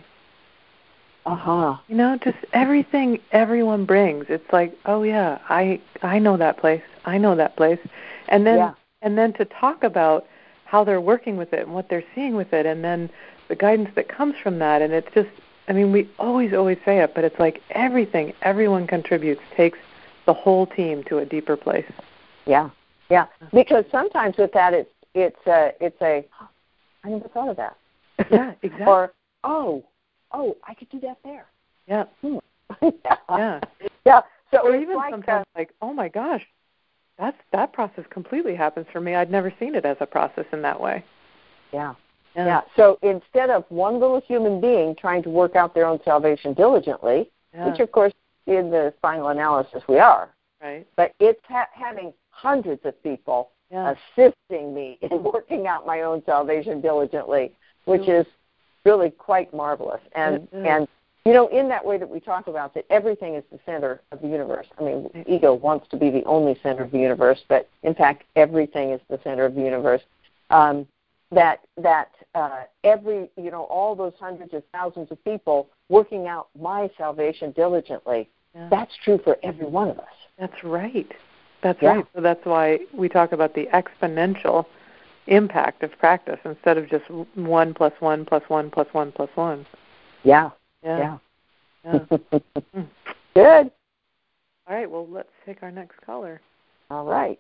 Uh-huh. You know, just everything everyone brings. It's like, oh yeah, I I know that place. I know that place. And then Yeah. and then to talk about how they're working with it and what they're seeing with it, and then the guidance that comes from that. And it's just, I mean, we always, always say it, but it's like everything everyone contributes takes the whole team to a deeper place. Yeah, yeah. Because sometimes with that, it's it's a it's a I never thought of that. Yeah, exactly. Or oh, oh, I could do that there. Yeah, Hmm. yeah, yeah. So or it's even like, sometimes uh, like, oh my gosh, that's that process completely happens for me. I'd never seen it as a process in that way. Yeah. Yeah. Yeah. So instead of one little human being trying to work out their own salvation diligently, Yeah. which of course in the final analysis we are, Right. but it's ha- having hundreds of people Yeah. assisting me in working out my own salvation diligently, which Mm. is really quite marvelous. And It is. and you know, in that way that we talk about that everything is the center of the universe. I mean, Right. ego wants to be the only center of the universe, but in fact, everything is the center of the universe. Um, that that uh, every, you know, all those hundreds of thousands of people working out my salvation diligently, Yeah. that's true for every one of us. That's right. That's Yeah. right. So that's why we talk about the exponential impact of practice instead of just one plus one plus one plus one plus one. Yeah. Yeah. Yeah. Yeah. Good. All right. Well, let's take our next caller. All right.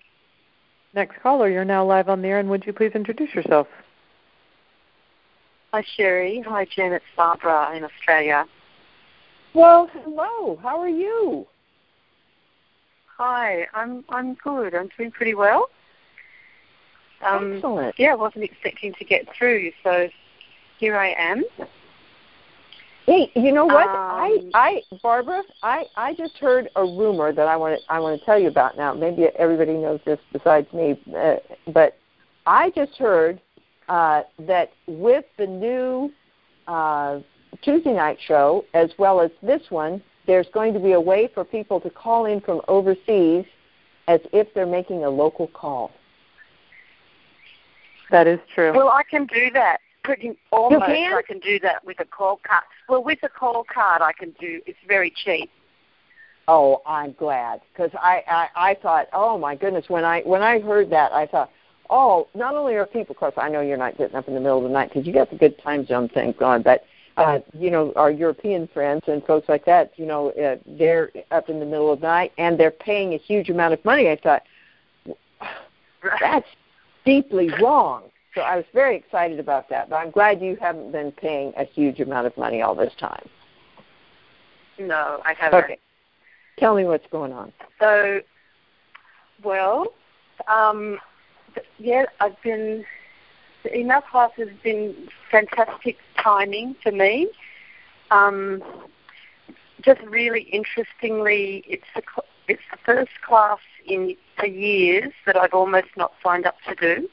Next caller, you're now live on the air, and would you please introduce yourself? Hi, Sherry. Hi, Jen. It's Barbara in Australia. Well, hello. How are you? Hi. I'm I'm good. I'm doing pretty well. Um, Excellent. Yeah, I wasn't expecting to get through, so here I am. Hey, you know what? Um, I, I, Barbara, I, I just heard a rumor that I want to, I want to tell you about now. Maybe everybody knows this besides me, uh, but I just heard uh, that with the new uh, Tuesday night show, as well as this one, there's going to be a way for people to call in from overseas as if they're making a local call. That is true. Well, I can do that. Pretty almost. You can? I can do that with a call card. Well, with a call card, I can do. It's very cheap. Oh, I'm glad, because I, I, I thought, oh my goodness, when I when I heard that, I thought, oh, not only are people, of course, I know you're not getting up in the middle of the night because you got the good time zone thing going, but uh, you know, our European friends and folks like that, you know, uh, they're up in the middle of the night and they're paying a huge amount of money. I thought, that's deeply wrong. So I was very excited about that, but I'm glad you haven't been paying a huge amount of money all this time. No, I haven't. Okay. Tell me what's going on. So, well, um, yeah, I've been, the email class has been fantastic timing for me. Um, just really interestingly, it's the, it's the first class in for years that I've almost not signed up to do.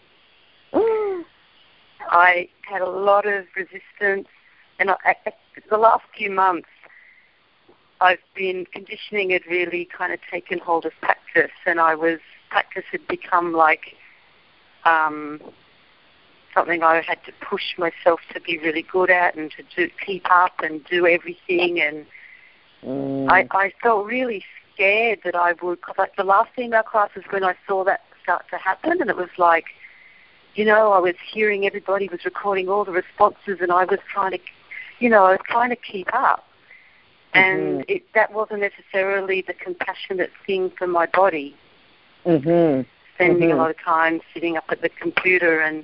I had a lot of resistance, and I, I, the last few months I've been conditioning had really kind of taken hold of practice, and I was practice had become like um, something I had to push myself to be really good at and to do, keep up and do everything, and Mm. I, I felt really scared that I would, because like the last email class was when I saw that start to happen, and it was like, you know, I was hearing everybody was recording all the responses, and I was trying to, you know, I was trying to keep up. And Mm-hmm. it, that wasn't necessarily the compassionate thing for my body. Mm-hmm. Spending mm-hmm. a lot of time sitting up at the computer, and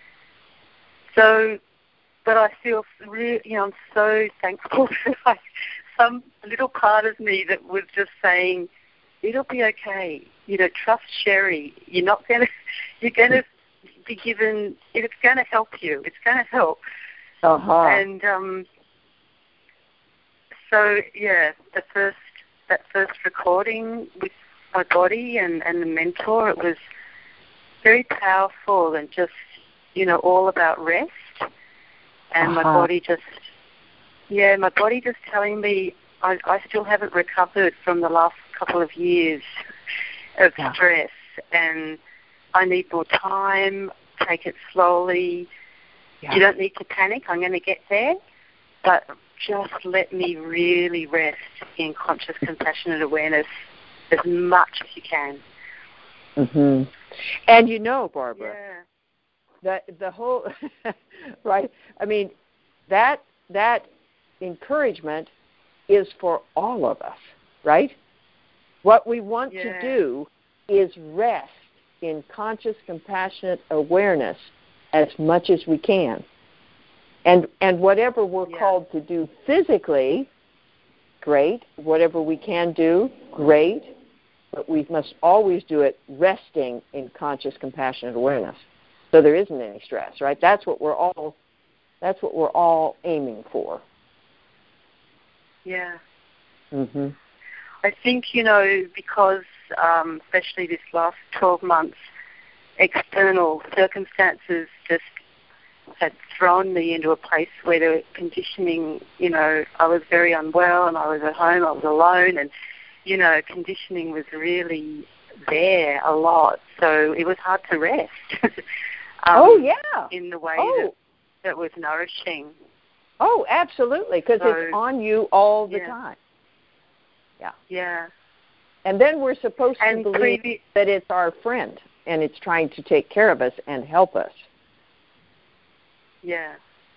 so, but I feel really, you know, I'm so thankful for like some little part of me that was just saying, it'll be okay. you know, trust Sherry. You're not going to, you're going to be given, it's going to help you. It's going to help. Uh-huh. And um, so, yeah, the first, that first recording with my body and, and the mentor, it was very powerful and just, you know, all about rest. And uh-huh. my body just, yeah, my body just telling me I, I still haven't recovered from the last couple of years of yeah. stress, and I need more time, take it slowly. Yeah. You don't need to panic, I'm going to get there, but just let me really rest in conscious, compassionate awareness as much as you can. Mm-hmm. And you know, Barbara, yeah. the, the whole, right, I mean, that that encouragement is for all of us, right? What we want yeah. to do is rest in conscious, compassionate awareness as much as we can. And and whatever we're yeah. called to do physically, great. Whatever we can do, great. But we must always do it resting in conscious, compassionate awareness. So there isn't any stress, right? That's what we're all that's what we're all aiming for. Yeah. Mm-hmm. I think, you know, because um, especially this last twelve months, external circumstances just had thrown me into a place where the conditioning, you know, I was very unwell and I was at home, I was alone, and, you know, conditioning was really there a lot. So it was hard to rest. um, oh, yeah. In the way oh. that, that was nourishing. Oh, absolutely, because so, it's on you all the yeah. time. Yeah. Yeah. And then we're supposed and to believe previ- that it's our friend and it's trying to take care of us and help us. Yeah.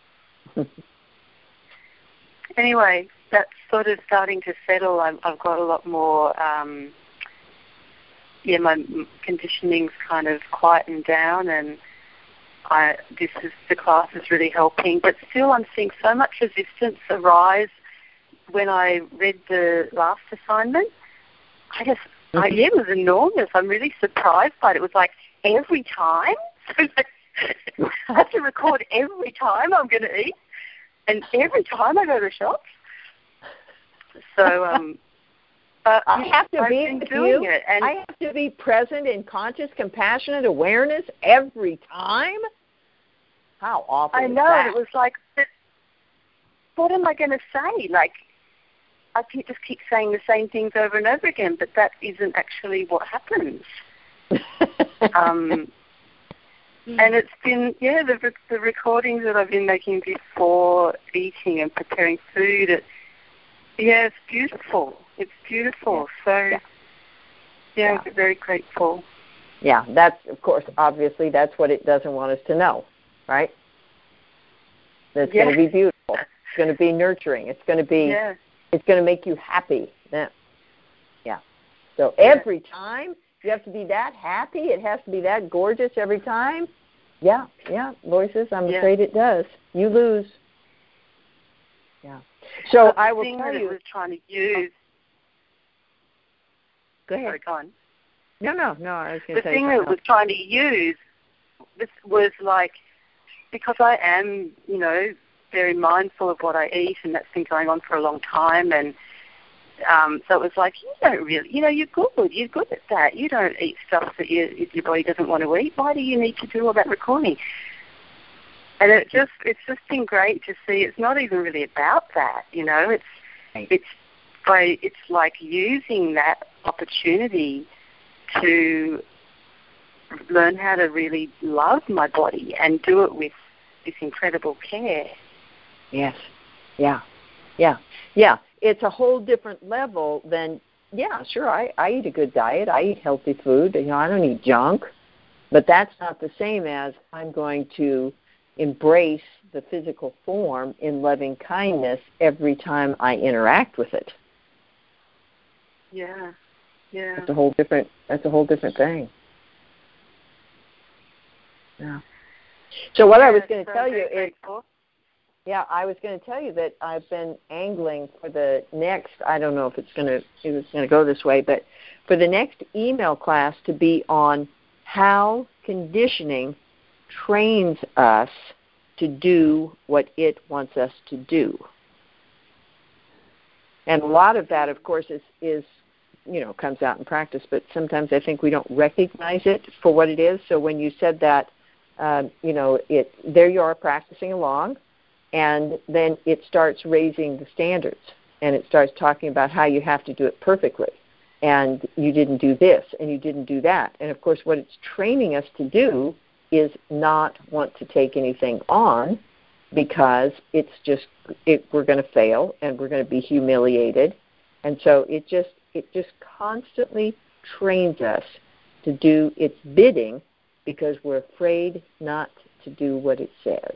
Anyway, that's sort of starting to settle. I've, I've got a lot more, um, yeah, my conditioning's kind of quietened down, and I, this is, the class is really helping. But still I'm seeing so much resistance arise when I read the last assignment. I just, mm-hmm. I, yeah, it was enormous. I'm really surprised by it. It was like every time. I have to record every time I'm going to eat, and every time I go to the shops. So, um, but I have to I've be been with doing you. it, and I have to be present in conscious, compassionate awareness every time. How awful I is know. that? It was like, what am I going to say? Like, I keep, just keep saying the same things over and over again, but that isn't actually what happens. um, and it's been, yeah, the, the recordings that I've been making before eating and preparing food, it, yeah, it's beautiful. It's beautiful. Yeah. So, yeah, yeah, I'm very grateful. Yeah, that's, of course, obviously, that's what it doesn't want us to know, right? It's yeah. going to be beautiful. It's going to be nurturing. It's going to be, yeah. it's going to make you happy. Yeah. yeah. So every yeah. time you have to be that happy, it has to be that gorgeous every time. Yeah, yeah, voices, I'm yeah. afraid it does. You lose. Yeah. So but I will thing tell that you. It was trying to use. Go ahead. Sorry, go on. No, no, no. I was going to say the thing that it was trying to use this was like, because I am, you know, very mindful of what I eat, and that's been going on for a long time, and um, so it was like, you don't really, you know, you're good, you're good at that. You don't eat stuff that you, your body doesn't want to eat. Why do you need to do all that recording? And it just, it's just been great to see. It's not even really about that, you know. It's, right. it's by, it's like using that opportunity to learn how to really love my body and do it with this incredible care. Yes. Yeah. Yeah. Yeah. It's a whole different level than, yeah, sure, I, I eat a good diet. I eat healthy food. You know, I don't eat junk. But that's not the same as I'm going to embrace the physical form in loving kindness every time I interact with it. Yeah. Yeah. That's a whole different, that's a whole different thing. Yeah. So what yeah, I was going to so tell you is, grateful. yeah, I was going to tell you that I've been angling for the next, I don't know if it's going to, it was going to go this way, but for the next email class to be on how conditioning trains us to do what it wants us to do. And a lot of that, of course, is, is you know, comes out in practice, but sometimes I think we don't recognize it for what it is. So when you said that, um, you know, it there you are practicing along, and then it starts raising the standards, and it starts talking about how you have to do it perfectly, and you didn't do this, and you didn't do that. And, of course, what it's training us to do is not want to take anything on because it's just it, we're going to fail, and we're going to be humiliated. And so it just it just constantly trains us to do its bidding because we're afraid not to do what it says.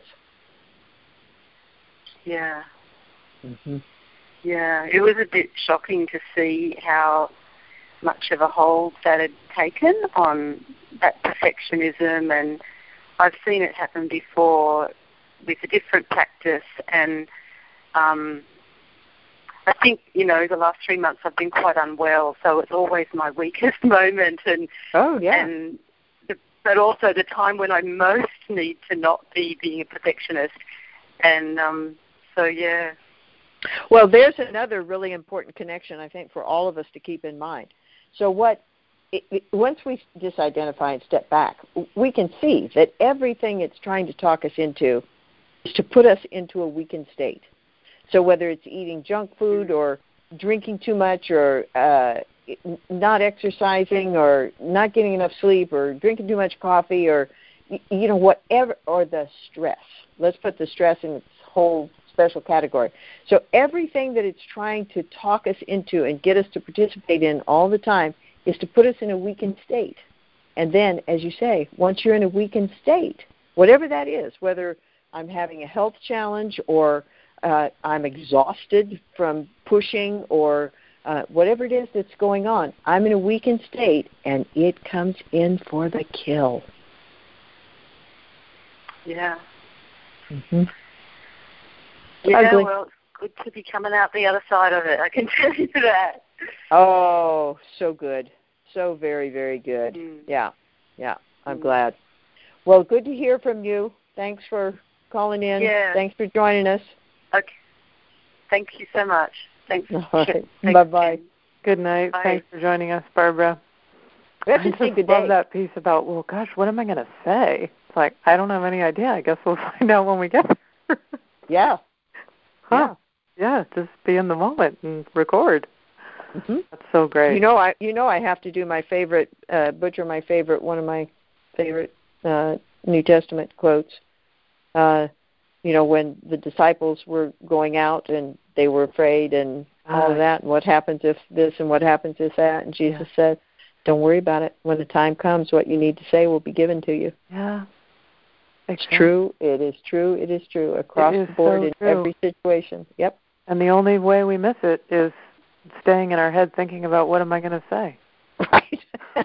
Yeah. Mm-hmm. Yeah, it was a bit shocking to see how much of a hold that had taken on that perfectionism, and I've seen it happen before with a different practice, and um, I think, you know, the last three months I've been quite unwell, so it's always my weakest moment, and oh yeah, and the, but also the time when I most need to not be being a perfectionist, and um, so yeah. Well, there's another really important connection I think for all of us to keep in mind. So what? It, it, once we just identify and step back, we can see that everything it's trying to talk us into is to put us into a weakened state. So whether it's eating junk food or drinking too much or uh, not exercising or not getting enough sleep or drinking too much coffee or, you know, whatever, or the stress. Let's put the stress in its whole special category. So everything that it's trying to talk us into and get us to participate in all the time is to put us in a weakened state. And then, as you say, once you're in a weakened state, whatever that is, whether I'm having a health challenge or Uh, I'm exhausted from pushing or uh, whatever it is that's going on, I'm in a weakened state, and it comes in for the kill. Yeah. Mm-hmm. Yeah, Ugly. well, it's good to be coming out the other side of it. I can tell you that. Oh, so good. So very, very good. Mm. Yeah, yeah, I'm mm. glad. Well, good to hear from you. Thanks for calling in. Yeah. Thanks for joining us. Okay. Thank you so much. Thanks. All right. Thanks. Bye-bye. Good night. Bye. Thanks for joining us, Barbara. We have I to just say good love day. that piece about, well, gosh, what am I going to say? It's like, I don't have any idea. I guess we'll find out when we get there. Yeah. Huh. Yeah. Yeah, just be in the moment and record. Mm-hmm. That's so great. You know, I you know I have to do my favorite, uh, butcher my favorite, one of my favorite uh, New Testament quotes. Uh, you know, when the disciples were going out and they were afraid and all of that, and what happens if this and what happens if that, and Jesus yeah. said, don't worry about it. When the time comes, what you need to say will be given to you. Yeah. It's exactly. true. It is true. It is true. Across is the board so in true. every situation. Yep. And the only way we miss it is staying in our head thinking about what am I going to say. Right.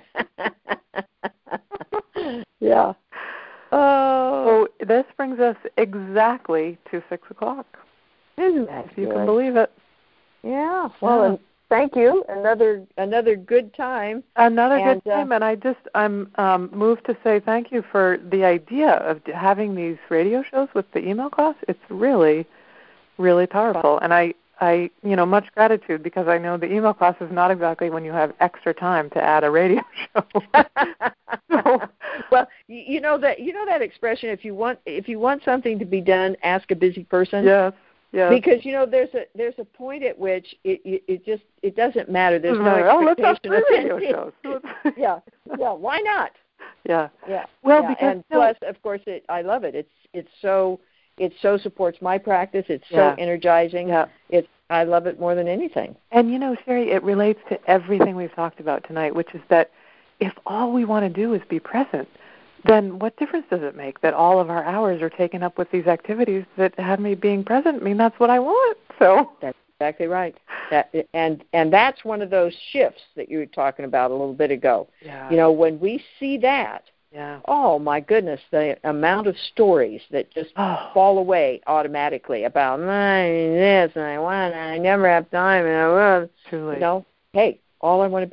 Yeah. Oh. So this brings us exactly to six o'clock. Isn't that If you good? can believe it. Yeah. Well, yeah. And thank you. Another another good time. Another and, good time, uh, and I just I'm um, moved to say thank you for the idea of having these radio shows with the email class. It's really, really powerful, and I. I, you know, much gratitude because I know the email class is not exactly when you have extra time to add a radio show. So, well, you know that you know that expression. If you want, if you want something to be done, ask a busy person. Yes, yes. Because you know, there's a there's a point at which it it, it just it doesn't matter. There's no oh, expectation. Let's have radio shows. yeah, yeah. Why not? Yeah, yeah. Well, yeah. because and plus, of course, it, I love it. It's it's so. It so supports my practice. It's so yeah. energizing. Yeah. It's I love it more than anything. And, you know, Sherry, it relates to everything we've talked about tonight, which is that if all we want to do is be present, then what difference does it make that all of our hours are taken up with these activities that have me being present? I mean, that's what I want. So that's exactly right. That and and that's one of those shifts that you were talking about a little bit ago. Yeah. You know, when we see that, yeah. oh my goodness, the amount of stories that just oh. fall away automatically about this and I want and I never have time and I will. Truly. You know, hey, all I want to be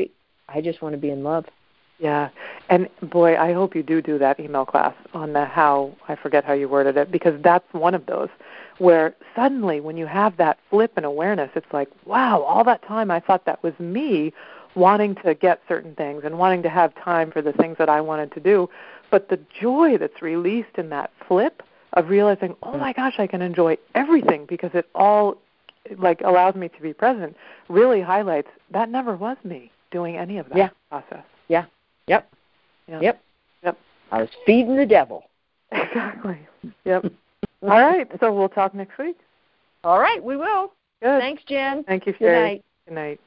I just want to be in love. Yeah. And, boy, I hope you do do that email class on the how, I forget how you worded it, because that's one of those where suddenly when you have that flip in awareness, it's like, wow, all that time I thought that was me wanting to get certain things and wanting to have time for the things that I wanted to do. But the joy that's released in that flip of realizing, oh, my gosh, I can enjoy everything because it all like allows me to be present really highlights that never was me doing any of that yeah. process. Yeah. Yep. Yeah. Yep. Yep. I was feeding the devil. Exactly. Yep. All right. So we'll talk next week. All right. We will. Good. Thanks, Jen. Thank you, Good Sherry. night. Good night.